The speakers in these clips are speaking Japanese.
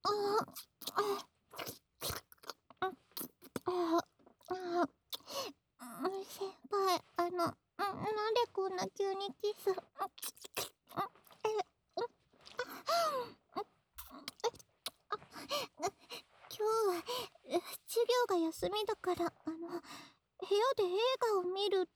ああ、ああ、先輩、なんでこんな急にキス、今日は授業が休みだから、部屋で映画を見るって、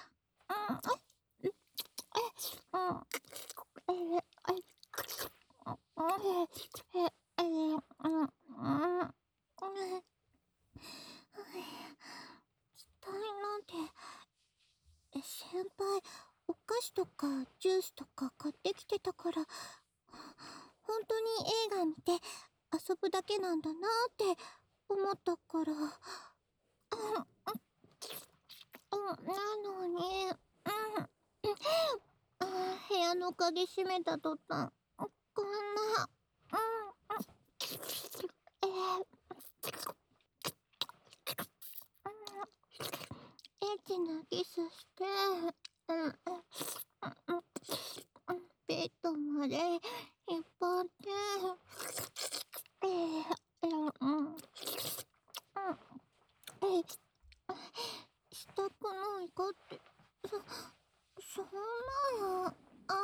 期待なんて、先輩、お菓子とかジュースとか買ってきてたから、本当に映画見て遊ぶだけなんだなって思ったから、なのに、部屋の鍵閉めた途端、こんな、えーエッチなキスして、ベッドまで引っ張って、えー、したくないかって、そんなの、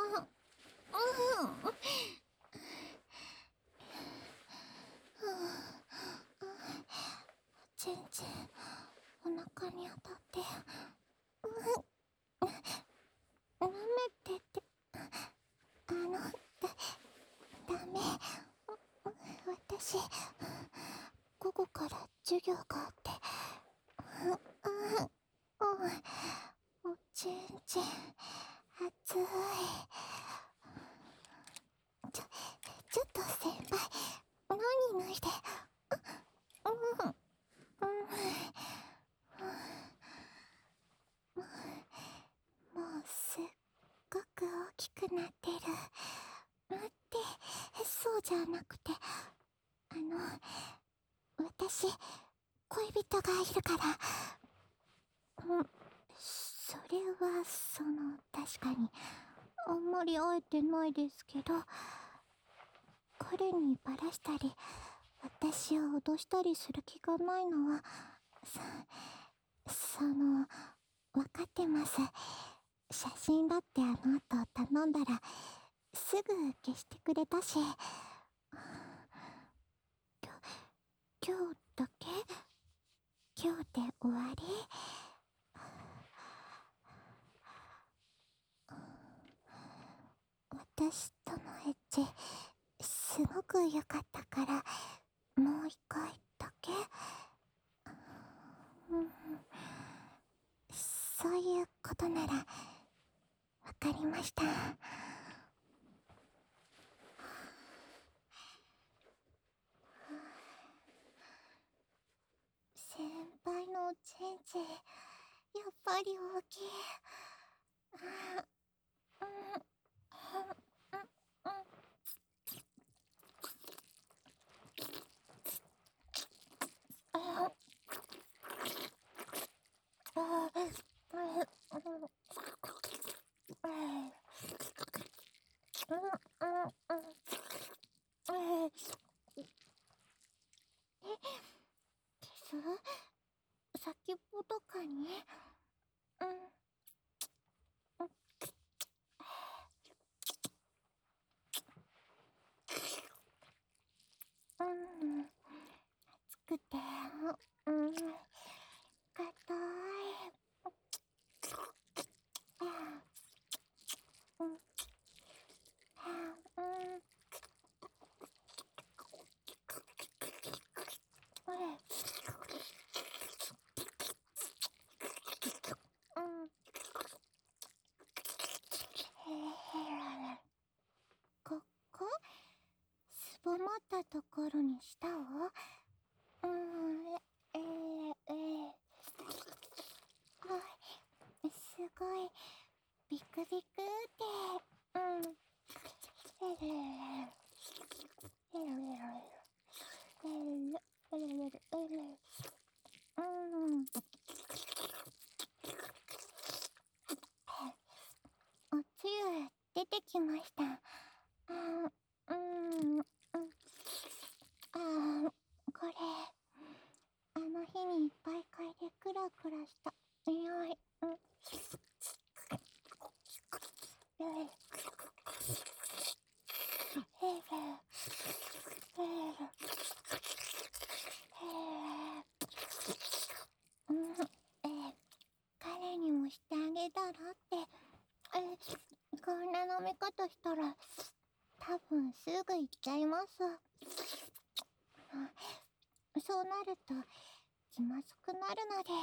全然お腹に当たって、舐めてて、ダメ。私、午後から授業があって、おちんちん、熱い。ちょ、ちょっと先輩、何脱いで。うん、うん、もうすっごく大きくなってる。待って、そうじゃなくて、私、恋人がいるから。それは、確かに、あんまり会えてないですけど、彼にバラしたり、私を脅したりする気がないのは、その、わかってます。写真だってあの後頼んだら、すぐ消してくれたし、今日だけ今日で終わり。私とのエッチ、すごく良かったから、もう一回だけ。うん、そういうことなら、わかりました。先輩のおちんちん、やっぱり大きい。先っぽとかに、熱くて、硬い。ここすぼまったところに舌を、うん、あ、すごい、ビクビクって、おつゆ出てきました。 れあの日にいっぱい嗅いでクラクラした匂い。彼にもしてあげたらって。こんな飲み方したら多分すぐ行っちゃいます。そうなると気まずくなるので。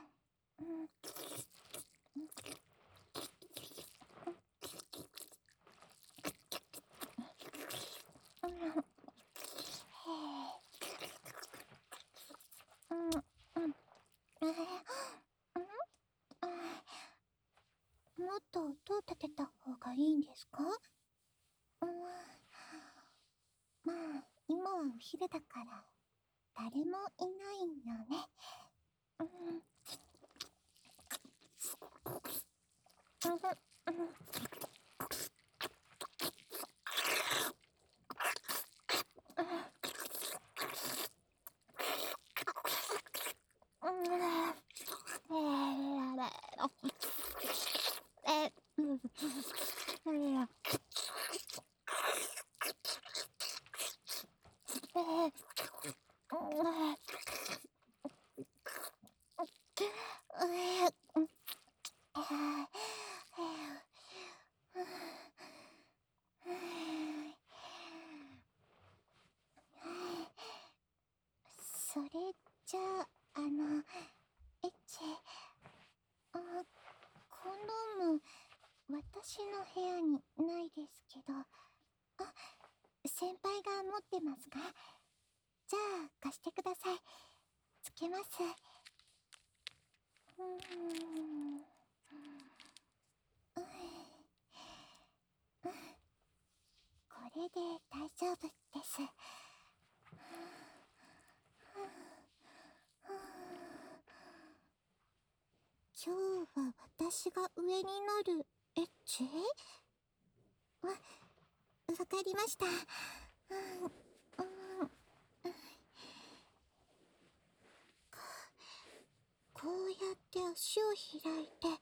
もっと音を立てた方がいいんですか？まあ今はお昼だから誰もいないよね。それじゃあ、エッチ、コンドーム、私の部屋にないですけど、先輩が持ってますか？じゃあ、貸してください。つけます。これで大丈夫です。今日は私が上になるエッチ？わかりました。こうやって足を開いて、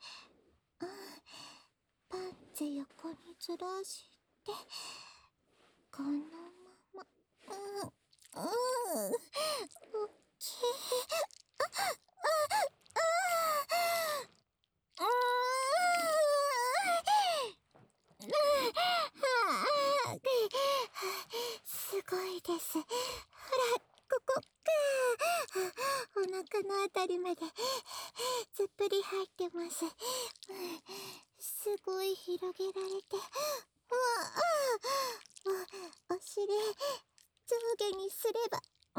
パンツ横にずらしてこのまま、オッケー。すごいです。ほら、ここか。お腹のあたりまでずっぷり入ってます。すごい広げられて、お尻上下にすれば、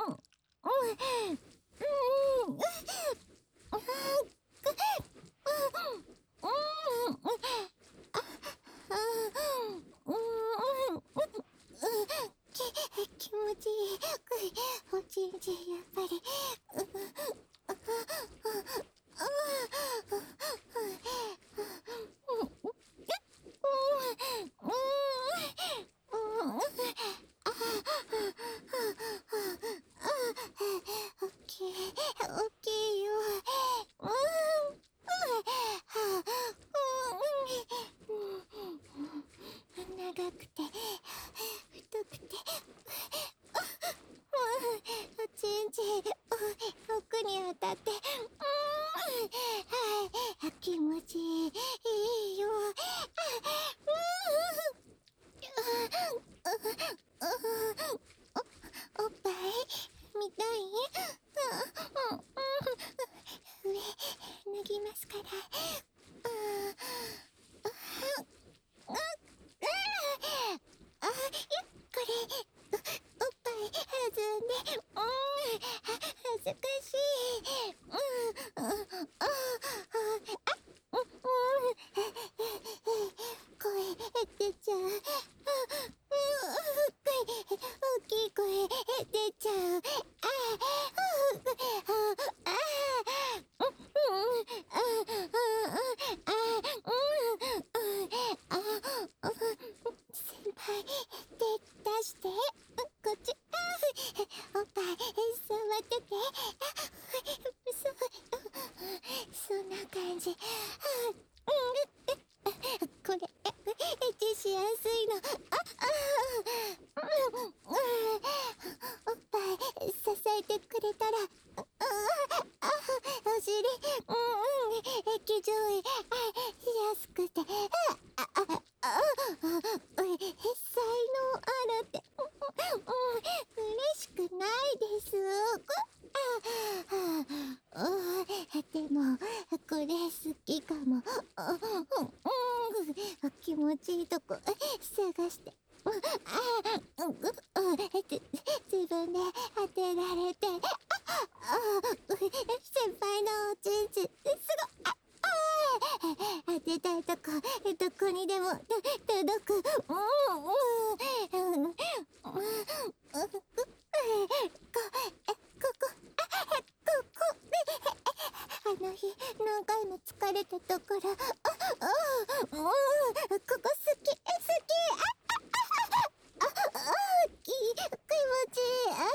気持ちいい。おちんちんやっぱり。オッケー、オッケーよ。長くて太くておちんちん奥に当たって気持ちいいよ。おっぱい見たい？上脱ぎますから。これおっぱい弾んで、恥ずかしい。声出ちゃう。大きい声出ちゃう。先輩手出して。こっち。おっぱいそうかして、自分で当てられて、先輩のおちんちん、すごい、当てたいとこ、どこにでも届く。あの日何回も疲れたところ、ここ好き好き、気持ちいい、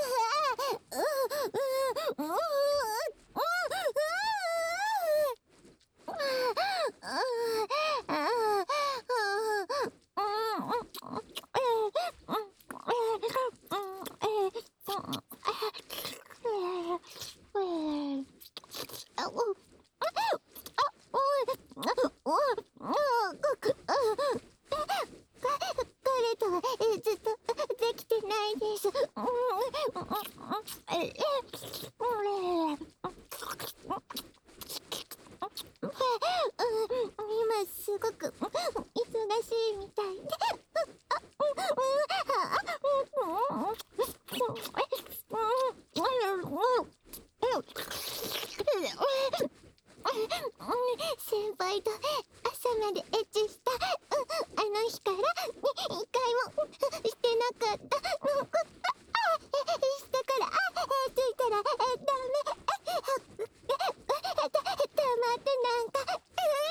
彼とはずっとできてないです。今すごく忙しいみたいで。先輩と朝までエッチした、あの日から一回もしてなかった。したから、ついたらダメ。溜まってなんか、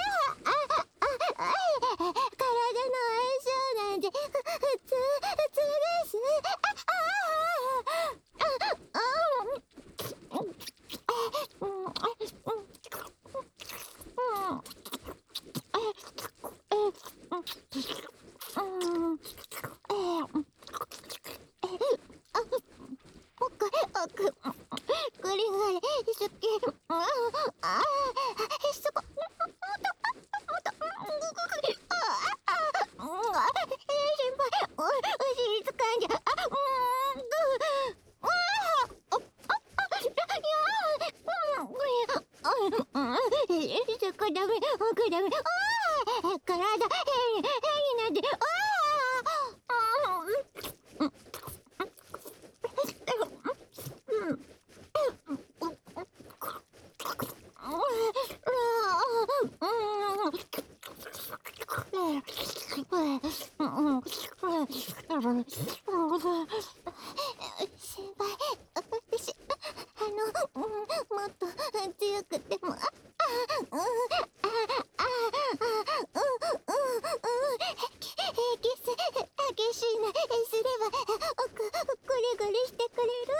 体の相性なんて普通です。グリグリ好き。そこ、先輩、お尻掴んじゃ、そこダメ、奥ダメ、体、変になって、先輩、私、もっと強くても、激しいな、すれば、グリグリしてくれる？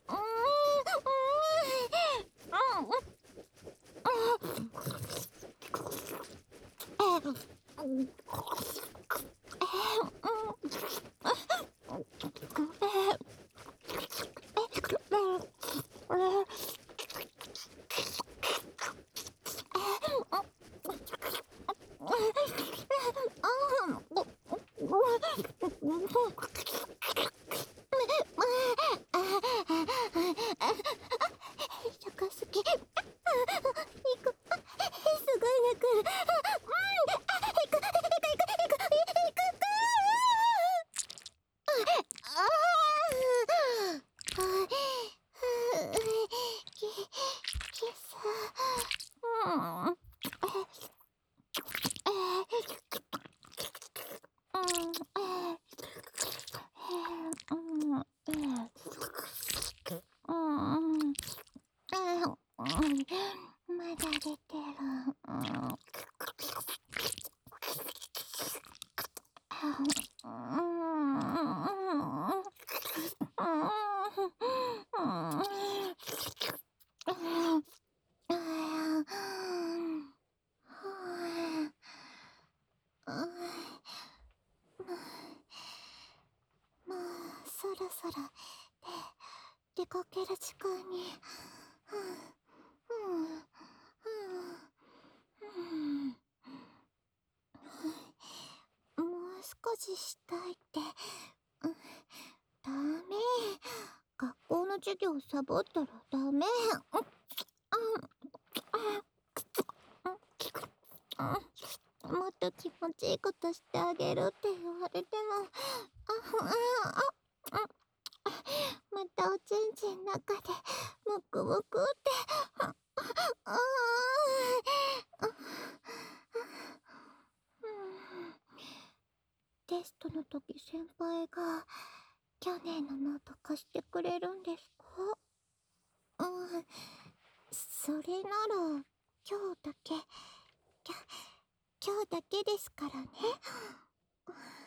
そこ好き。行く。すごい泣く。行く。キス。まだ出てる。もうそろそろ出かける時間に。もう少ししたいって。ダメ。学校の授業サボったらダメ。 もっと気持ちいいことしてあげるって言われても、あ、またおちんちん中で、もくもくって、あ、あ、テストの時先輩が、去年のノート貸してくれるんですか？うん、それなら、今日だけ、きゃ今日だけですからね。